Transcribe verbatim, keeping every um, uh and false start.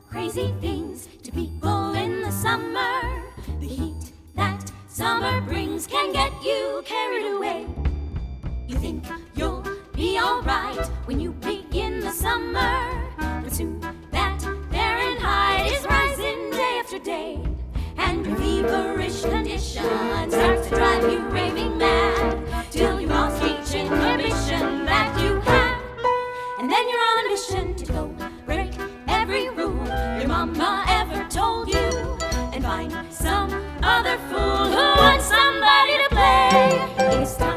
crazy things to people in the summer. The heat that summer brings can get you carried away. You think you'll be alright when you begin the summer, but soon that Fahrenheit is rising day after day, and your feverish condition starts to drive you raving mad, till you lost each inhibition that you had. And then you're on a mission to go break every rule your mama ever told you, and find some other fool who wants somebody to play. It's time